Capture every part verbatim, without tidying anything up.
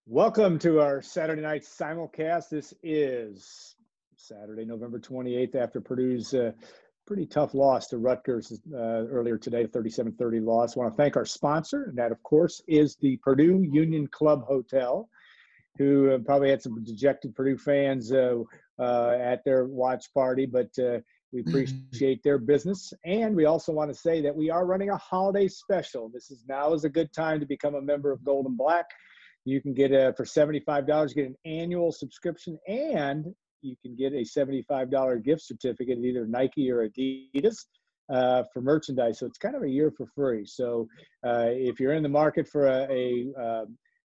Welcome to our Saturday night simulcast. This is Saturday, November twenty-eighth, after Purdue's uh, pretty tough loss to Rutgers uh, earlier today, thirty-seven thirty loss. I want to thank our sponsor, and that, of course, is the Purdue Union Club Hotel, who uh, probably had some dejected Purdue fans uh, uh, at their watch party, but uh, we appreciate their business. And we also want to say that we are running a holiday special. This is now is a good time to become a member of Gold and Black. You can get a, for seventy-five dollars, get an annual subscription, and you can get a seventy-five dollars gift certificate at either Nike or Adidas uh, for merchandise. So it's kind of a year for free. So uh, if you're in the market for a, a, uh,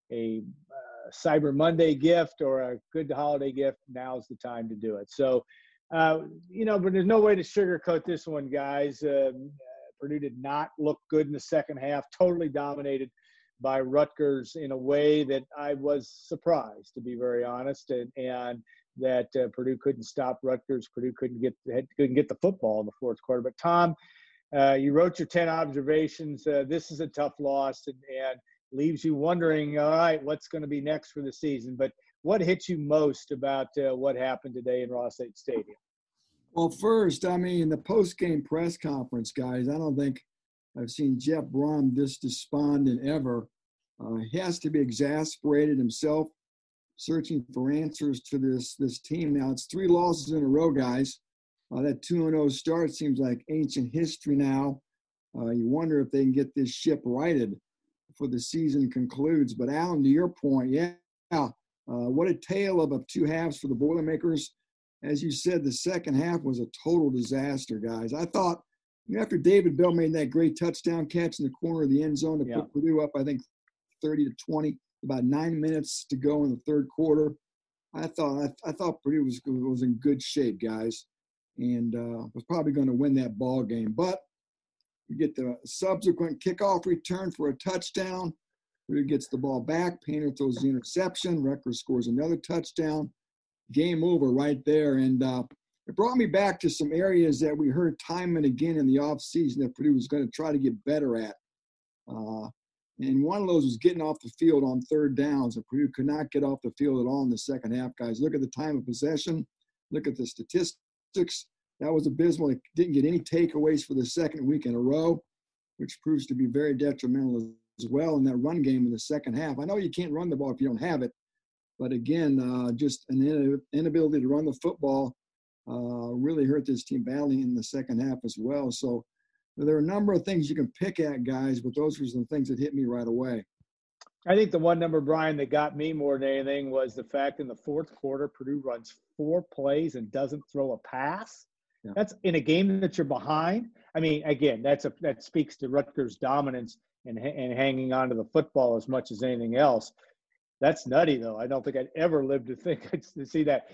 a uh, Cyber Monday gift or a good holiday gift, now's the time to do it. So, uh, you know, but there's no way to sugarcoat this one, guys. Uh, Purdue did not look good in the second half, totally dominated by Rutgers in a way that I was surprised, to be very honest, and, and that uh, Purdue couldn't stop Rutgers. Purdue couldn't get couldn't get the football in the fourth quarter. But Tom, uh, you wrote your ten observations. Uh, this is a tough loss, and, and leaves you wondering, all right, what's going to be next for the season? But what hit you most about uh, what happened today in Ross-Ade Stadium? Well, first, I mean, the post-game press conference, guys, I don't think I've seen Jeff Brohm this despondent ever. Uh, he has to be exasperated himself, searching for answers to this this team. Now, it's three losses in a row, guys. Uh, that two and oh start seems like ancient history now. Uh, you wonder if they can get this ship righted before the season concludes. But, Alan, to your point, yeah, uh, what a tale of, of two halves for the Boilermakers. As you said, the second half was a total disaster, guys. I thought, after David Bell made that great touchdown catch in the corner of the end zone to yeah. put Purdue up, I think, thirty to twenty, about nine minutes to go in the third quarter, I thought I, I thought Purdue was was in good shape, guys, and uh, was probably going to win that ball game. But you get the subsequent kickoff return for a touchdown. Purdue gets the ball back. Painter throws the interception. Rutgers scores another touchdown. Game over right there, and uh, it brought me back to some areas that we heard time and again in the offseason that Purdue was going to try to get better at. Uh, and one of those was getting off the field on third downs, and Purdue could not get off the field at all in the second half, guys. Look at the time of possession. Look at the statistics. That was abysmal. It didn't get any takeaways for the second week in a row, which proves to be very detrimental as well in that run game in the second half. I know you can't run the ball if you don't have it, but again, uh, just an inability to run the football Uh, really hurt this team badly in the second half as well. So there are a number of things you can pick at, guys, but those were some things that hit me right away. I think the one number, Brian, that got me more than anything was the fact in the fourth quarter, Purdue runs four plays and doesn't throw a pass. Yeah. That's in a game that you're behind. I mean, again, that's a that speaks to Rutgers' dominance and and hanging on to the football as much as anything else. That's nutty, though. I don't think I'd ever live to think to see that.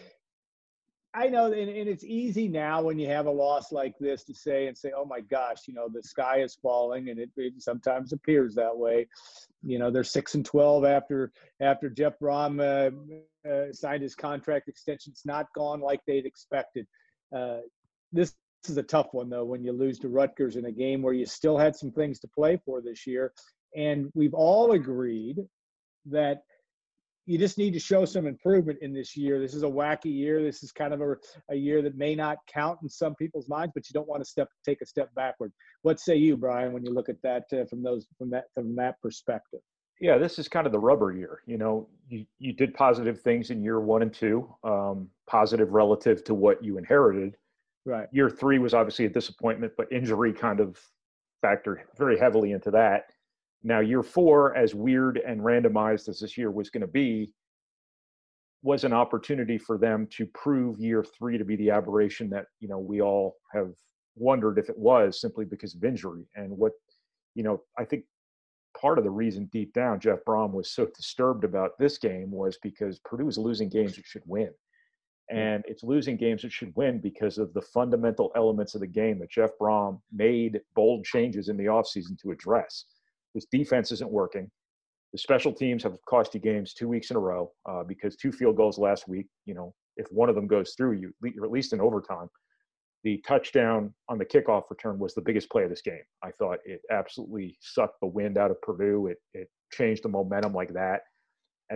I know, and, and it's easy now when you have a loss like this to say and say, oh, my gosh, you know, the sky is falling, and it, it sometimes appears that way. You know, they're six and twelve after after Jeff Brohm uh, uh, signed his contract extension. It's not gone like they'd expected. Uh, this, this is a tough one, though, when you lose to Rutgers in a game where you still had some things to play for this year. And we've all agreed that you just need to show some improvement in this year. This is a wacky year. This is kind of a, a year that may not count in some people's minds, but you don't want to step take a step backward. What say you, Brian, when you look at that uh, from those from that from that perspective? Yeah, this is kind of the rubber year. You know, you, you did positive things in year one and two, um, positive relative to what you inherited. Right. Year three was obviously a disappointment, but injury kind of factored very heavily into that. Now, year four, as weird and randomized as this year was going to be, was an opportunity for them to prove year three to be the aberration that, you know, we all have wondered if it was, simply because of injury. And what, you know, I think part of the reason deep down Jeff Brohm was so disturbed about this game was because Purdue is losing games it should win. And it's losing games it should win because of the fundamental elements of the game that Jeff Brohm made bold changes in the offseason to address. This defense isn't working. The special teams have cost you games two weeks in a row uh, because two field goals last week, you know, if one of them goes through, you, you're at least in overtime. The touchdown on the kickoff return was the biggest play of this game. I thought it absolutely sucked the wind out of Purdue. It, it changed the momentum like that. And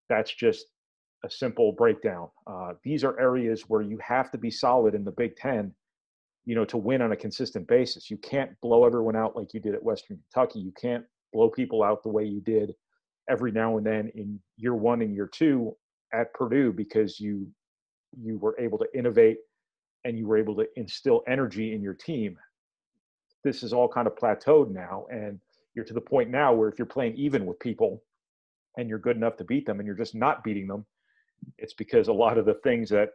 That's just a simple breakdown. Uh, these are areas where you have to be solid in the Big Ten, you know, to win on a consistent basis. You can't blow everyone out like you did at Western Kentucky. You can't blow people out the way you did every now and then in year one and year two at Purdue, because you you were able to innovate and you were able to instill energy in your team. This is all kind of plateaued now, and you're to the point now where if you're playing even with people and you're good enough to beat them and you're just not beating them, it's because a lot of the things that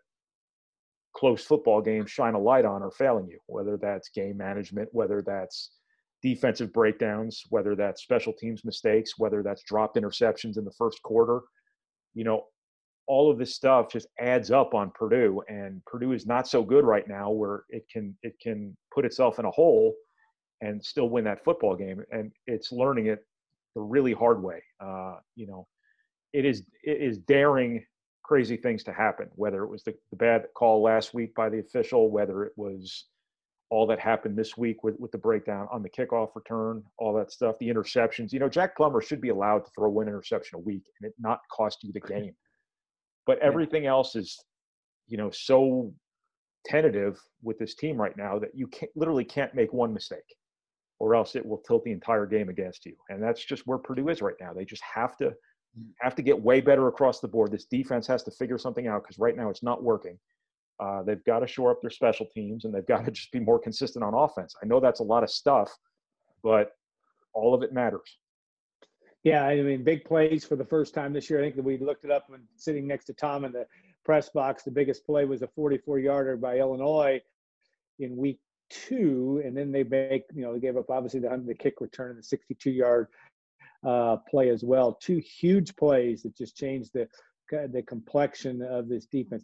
close football games shine a light on are failing you, whether that's game management, whether that's defensive breakdowns, whether that's special teams mistakes, whether that's dropped interceptions in the first quarter. You know, all of this stuff just adds up on Purdue, and Purdue is not so good right now where it can it can put itself in a hole and still win that football game. And it's learning it the really hard way. Uh, you know, it is it is daring crazy things to happen, whether it was the, the bad call last week by the official, whether it was all that happened this week with, with the breakdown on the kickoff return, all that stuff, the interceptions. You know, Jack Plummer should be allowed to throw one interception a week and it not cost you the game. But everything else is, you know, so tentative with this team right now that you can't, literally can't make one mistake, or else it will tilt the entire game against you. And that's just where Purdue is right now. They just have to have to get way better across the board. This defense has to figure something out because right now it's not working. Uh, they've got to shore up their special teams, and they've got to just be more consistent on offense. I know that's a lot of stuff, but all of it matters. Yeah, I mean, big plays for the first time this year. I think that we looked it up when sitting next to Tom in the press box. The biggest play was a forty-four yarder by Illinois in week two, and then they make, you know, they gave up obviously the, the kick return and the sixty-two yard uh, play as well. Two huge plays that just changed the the complexion of this defense.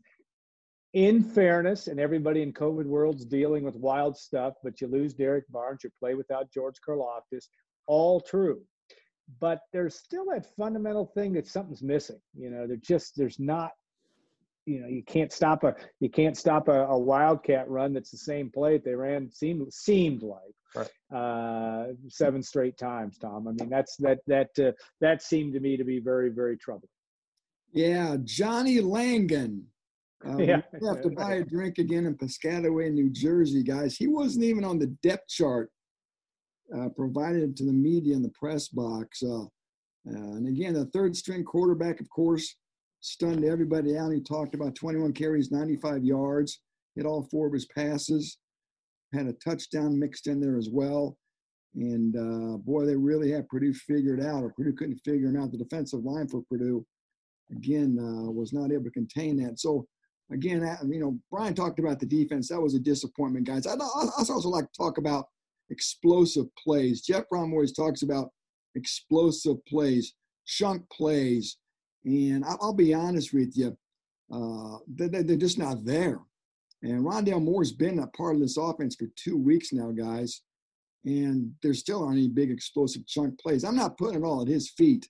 In fairness, and everybody in COVID world's dealing with wild stuff, but you lose Derek Barnes, you play without George Karlaftis, all true. But there's still that fundamental thing that something's missing. You know, they're just, there's not, you know, you can't stop a, you can't stop a, a Wildcat run that's the same play that they ran, seemed, seemed like right. uh, seven straight times, Tom. I mean, that's, that, that, uh, that seemed to me to be very, very troubling. Yeah, Johnny Langan. Um, yeah. We have to buy a drink again in Piscataway, New Jersey, guys. He wasn't even on the depth chart uh, provided to the media in the press box. Uh, uh, and again, the third string quarterback, of course, stunned everybody out. He talked about twenty-one carries, ninety-five yards, hit all four of his passes, had a touchdown mixed in there as well. And uh, boy, they really had Purdue figured out, or Purdue couldn't figure him out. The defensive line for Purdue, again, uh, was not able to contain that. So, again, you know, Brian talked about the defense. That was a disappointment, guys. I'd also like to talk about explosive plays. Jeff Brohm always talks about explosive plays, chunk plays. And I'll be honest with you, uh, they're just not there. And Rondale Moore's been a part of this offense for two weeks now, guys. And there still aren't any big explosive chunk plays. I'm not putting it all at his feet,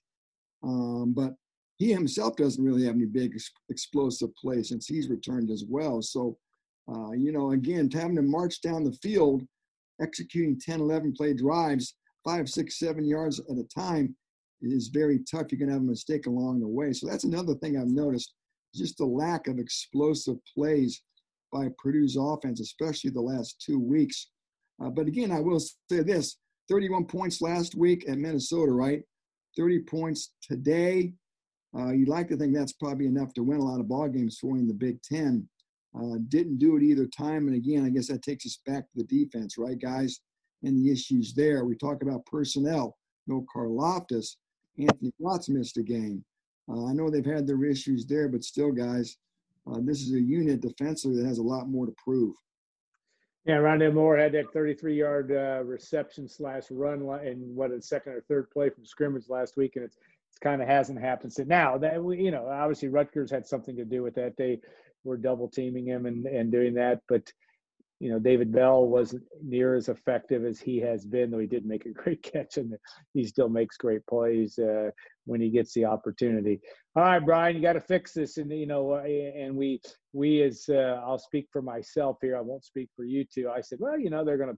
um, but he himself doesn't really have any big ex- explosive plays since he's returned as well. So, uh, you know, again, having to march down the field, executing ten, eleven play drives, five, six, seven yards at a time is very tough. You're going to have a mistake along the way. So that's another thing I've noticed, just the lack of explosive plays by Purdue's offense, especially the last two weeks. Uh, but again, I will say this, thirty-one points last week at Minnesota, right? thirty points today. Uh, you'd like to think that's probably enough to win a lot of ball games for you in the Big Ten. Uh, didn't do it either time. And again, I guess that takes us back to the defense, right, guys? And the issues there. We talk about personnel. No Karlaftis. Anthony Watts missed a game. Uh, I know they've had their issues there, but still, guys, uh, this is a unit defensively that has a lot more to prove. Yeah, Rondale Moore had that thirty-three yard uh, reception slash run in what a second or third play from scrimmage last week, and it's it kind of hasn't happened since. Now that we, you know, obviously Rutgers had something to do with that. They were double teaming him and and doing that, but you know, David Bell wasn't near as effective as he has been, though he did make a great catch, and he still makes great plays uh, when he gets the opportunity. All right, Brian, you got to fix this, and you know, and we we as uh, I'll speak for myself here. I won't speak for you two. I said, well, you know, they're going to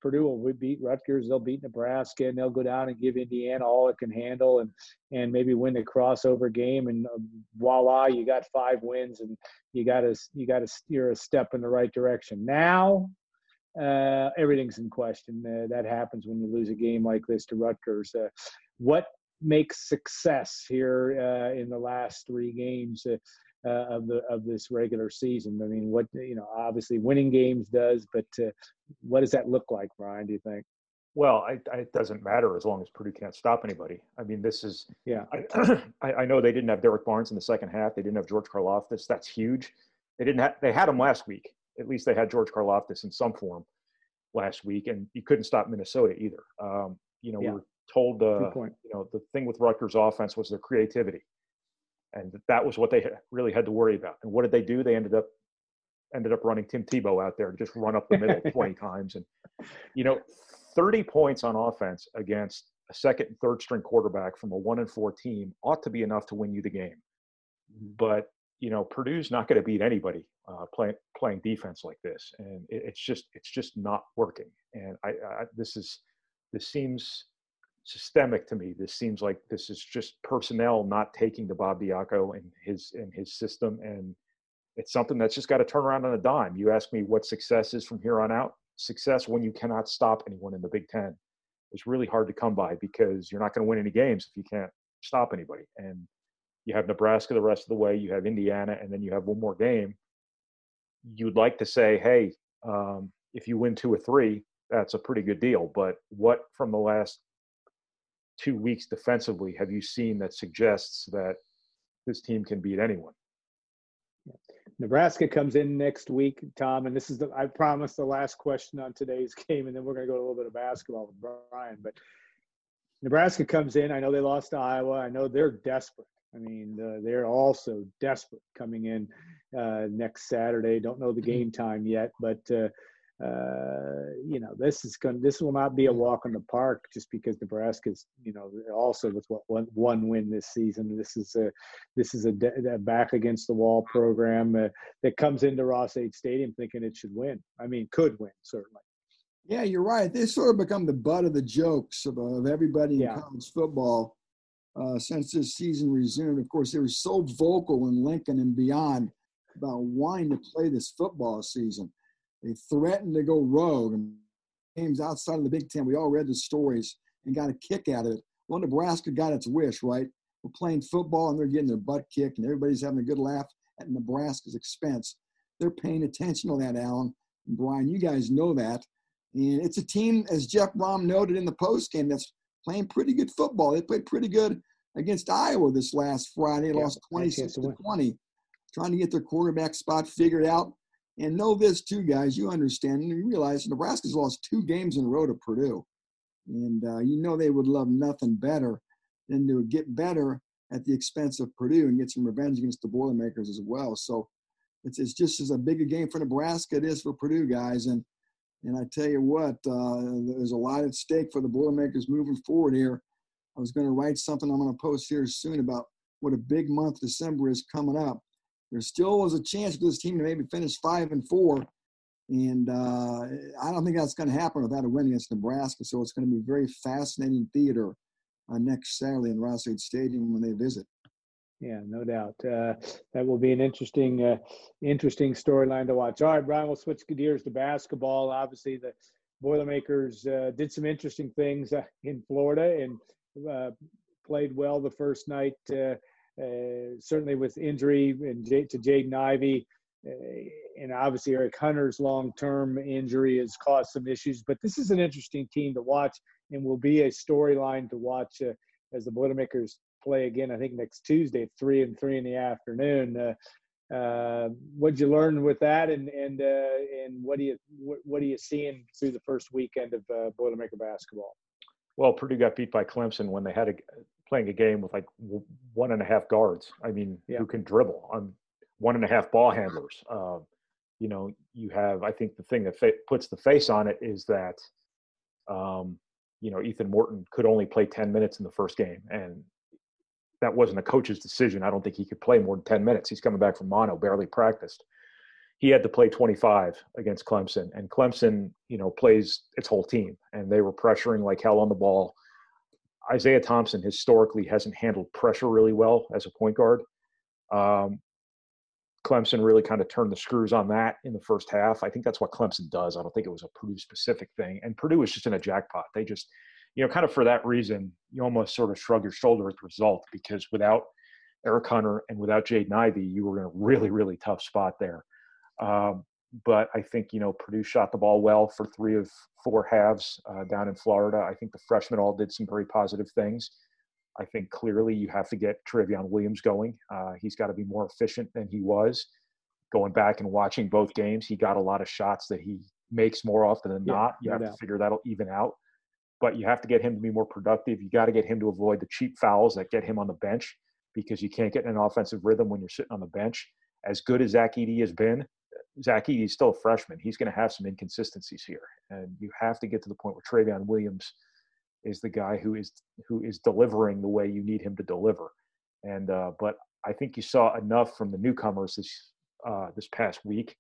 Purdue will beat Rutgers, they'll beat Nebraska, and they'll go down and give Indiana all it can handle, and and maybe win the crossover game, and uh, voila, you got five wins, and you got to you got to steer a step in the right direction. Now, uh, everything's in question. Uh, that happens when you lose a game like this to Rutgers. Uh, what makes success here uh, in the last three games uh, uh, of the of this regular season? I mean, what you know, obviously winning games does, but uh, what does that look like, Brian? Do you think? Well, I, I, it doesn't matter as long as Purdue can't stop anybody. I mean, this is yeah. I, I know they didn't have Derek Barnes in the second half. They didn't have George Karlaftis. That's huge. They didn't have. They had him last week. At least they had George Karlaftis in some form last week, and you couldn't stop Minnesota either. Um, you know, yeah. we were told uh, you know the thing with Rutgers' offense was their creativity, and that was what they really had to worry about. And what did they do? They ended up ended up running Tim Tebow out there to just run up the middle twenty times, and you know. thirty points on offense against a second and third string quarterback from a one and four team ought to be enough to win you the game. But, you know, Purdue's not going to beat anybody uh, playing playing defense like this. And it, it's just it's just not working. And I, I this is this seems systemic to me. This seems like this is just personnel not taking to Bob Diaco and his and his system. And it's something that's just got to turn around on a dime. You ask me what success is from here on out. Success when you cannot stop anyone in the Big Ten is really hard to come by, because you're not going to win any games if you can't stop anybody. And you have Nebraska the rest of the way, you have Indiana, and then you have one more game. You'd like to say, hey, um, if you win two or three, that's a pretty good deal. But what from the last two weeks defensively have you seen that suggests that this team can beat anyone? Nebraska comes in next week, Tom, and this is the, I promise, the last question on today's game, and then we're going to go to a little bit of basketball with Brian. But Nebraska comes in. I know they lost to Iowa. I know they're desperate. I mean, uh, they're also desperate coming in uh, next Saturday. Don't know the game time yet, but uh, uh, you know, this is going. This will not be a walk in the park, just because Nebraska's, you know, also with what one, one win this season. This is a this is a, de- a back against the wall program uh, that comes into Ross-Ade Stadium thinking it should win. I mean, could win certainly. Yeah, you're right. They sort of become the butt of the jokes of, of everybody in yeah. college football uh, since this season resumed. Of course, they were so vocal in Lincoln and beyond about wanting to play this football season. They threatened to go rogue, and games outside of the Big Ten. We all read the stories and got a kick out of it. Well, Nebraska got its wish, right? We're playing football, and they're getting their butt kicked, and everybody's having a good laugh at Nebraska's expense. They're paying attention to that, Alan and Brian. You guys know that. And it's a team, as Jeff Brom noted in the postgame, that's playing pretty good football. They played pretty good against Iowa this last Friday. They yeah, lost twenty-six to twenty, trying to get their quarterback spot figured out. And know this too, guys, you understand and you realize Nebraska's lost two games in a row to Purdue. And uh, you know they would love nothing better than to get better at the expense of Purdue and get some revenge against the Boilermakers as well. So it's it's just as a big a game for Nebraska it is for Purdue, guys. And and I tell you what, uh, there's a lot at stake for the Boilermakers moving forward here. I was going to write something I'm going to post here soon about what a big month December is coming up. There still was a chance for this team to maybe finish five and four, and uh, I don't think that's going to happen without a win against Nebraska. So it's going to be very fascinating theater uh, next Saturday in Ross-Ade Stadium when they visit. Yeah, no doubt. Uh, that will be an interesting, uh, interesting storyline to watch. All right, Brian, we'll switch gears to basketball. Obviously, the Boilermakers uh, did some interesting things uh, in Florida and uh, played well the first night. Uh, Uh, certainly with injury and J- to Jaden Ivey, uh, and obviously Eric Hunter's long-term injury has caused some issues. But this is an interesting team to watch, and will be a storyline to watch uh, as the Boilermakers play again. I think next Tuesday at three and three in the afternoon. Uh, uh, what'd you learn with that, and and uh, and what do you what, what are you seeing through the first weekend of uh, Boilermaker basketball? Well, Purdue got beat by Clemson when they had a playing a game with like one and a half guards. I mean, yeah. who can dribble on one and a half ball handlers? Uh, you know, you have, I think the thing that fa- puts the face on it is that, um, you know, Ethan Morton could only play ten minutes in the first game. And that wasn't a coach's decision. I don't think he could play more than ten minutes. He's coming back from mono, barely practiced. he had to play twenty-five against Clemson, and Clemson, you know, plays its whole team, and they were pressuring like hell on the ball. Isaiah Thompson historically hasn't handled pressure really well as a point guard. Um, Clemson really kind of turned the screws on that in the first half. I think that's what Clemson does. I don't think it was a Purdue-specific thing. And Purdue was just in a jackpot. They just, you know, kind of for that reason, you almost sort of shrug your shoulder at the result, because without Eric Hunter and without Jaden Ivey, you were in a really, really tough spot there. Um, but I think, you know, Purdue shot the ball well for three of four halves uh, down in Florida. I think the freshmen all did some very positive things. I think clearly you have to get Trevion Williams going. Uh, he's got to be more efficient than he was. Going back and watching both games, he got a lot of shots that he makes more often than Yeah, not. You no have doubt. to figure that'll even out. But you have to get him to be more productive. You got to get him to avoid the cheap fouls that get him on the bench, because you can't get in an offensive rhythm when you're sitting on the bench. As good as Zach Edey has been, Zach Edey is still a freshman. He's going to have some inconsistencies here. And you have to get to the point where Trevion Williams is the guy who is who is delivering the way you need him to deliver. And uh, but I think you saw enough from the newcomers this uh, this past week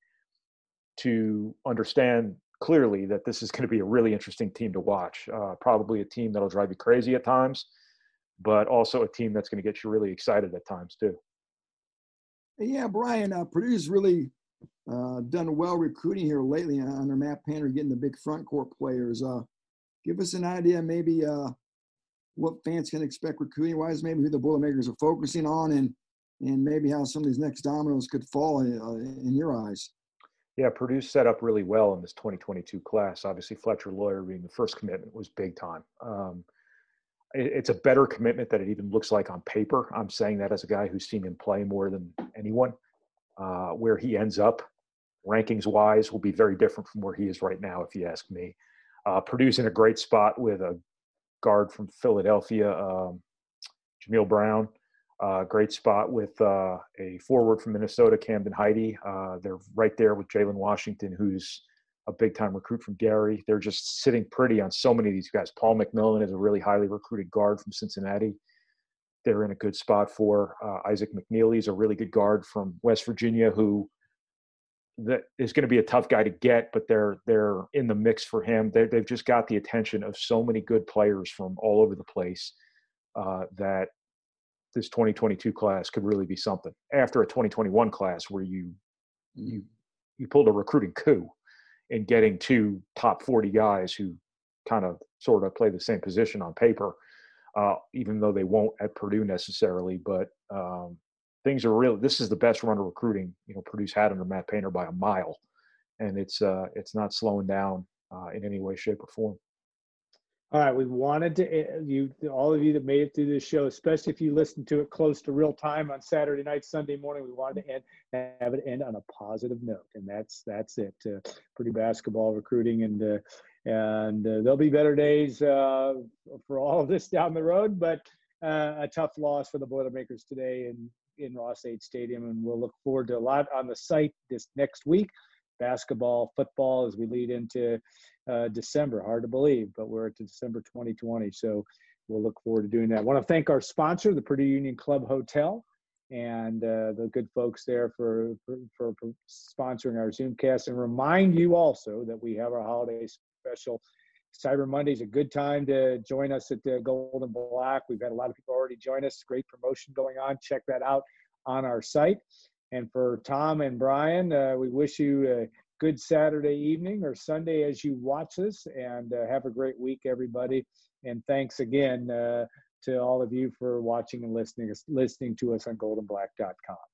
to understand clearly that this is going to be a really interesting team to watch. Uh, probably a team that'll drive you crazy at times, but also a team that's going to get you really excited at times too. Yeah, Brian, uh, Purdue's really uh, done well recruiting here lately under Matt Painter, getting the big front court players. Uh, give us an idea maybe uh, what fans can expect recruiting-wise, maybe who the Boilermakers are focusing on, and and maybe how some of these next dominoes could fall in, uh, in your eyes. Yeah, Purdue's set up really well in this twenty twenty-two class. Obviously, Fletcher Lawyer being the first commitment was big time. Um, it, it's a better commitment than it even looks like on paper. I'm saying that as a guy who's seen him play more than anyone. Uh, where he ends up, rankings-wise, will be very different from where he is right now, if you ask me. Uh, Purdue's in a great spot with a guard from Philadelphia, um, Jameel Brown. Uh, great spot with uh, a forward from Minnesota, Camden Heide. Uh, they're right there with Jalen Washington, who's a big-time recruit from Gary. They're just sitting pretty on so many of these guys. Paul McMillan is a really highly recruited guard from Cincinnati. They're in a good spot for uh, Isaac McNeely is a really good guard from West Virginia, who that is going to be a tough guy to get, but they're they're in the mix for him. They're, they've just got the attention of so many good players from all over the place uh, that this twenty twenty-two class could really be something. After a twenty twenty-one class where you you you pulled a recruiting coup in getting two top forty guys who kind of sort of play the same position on paper, uh, even though they won't at Purdue necessarily. But um, things are real. This is the best run of recruiting, you know, Purdue's had under Matt Painter by a mile, and it's uh, it's not slowing down uh, in any way, shape, or form. All right, we wanted to you, all of you that made it through this show, especially if you listened to it close to real time on Saturday night, Sunday morning. We wanted to end, have it end on a positive note, and that's that's it. Uh, Purdue basketball recruiting, and uh, and uh, there'll be better days uh, for all of this down the road. But uh, a tough loss for the Boilermakers today in in Ross-Ade Stadium, and we'll look forward to a lot on the site this next week. Basketball, football, as we lead into uh, December. Hard to believe, but we're at December twenty twenty. So we'll look forward to doing that. I want to thank our sponsor, the Purdue Union Club Hotel, and uh, the good folks there for, for, for sponsoring our Zoomcast. And remind you also that we have our holiday special. Cyber Monday is a good time to join us at the Golden Black. We've had a lot of people already join us. Great promotion going on. Check that out on our site. And for Tom and Brian, uh, we wish you a good Saturday evening or Sunday as you watch this, and uh, have a great week, everybody. And thanks again uh, to all of you for watching and listening, listening to us on golden black dot com.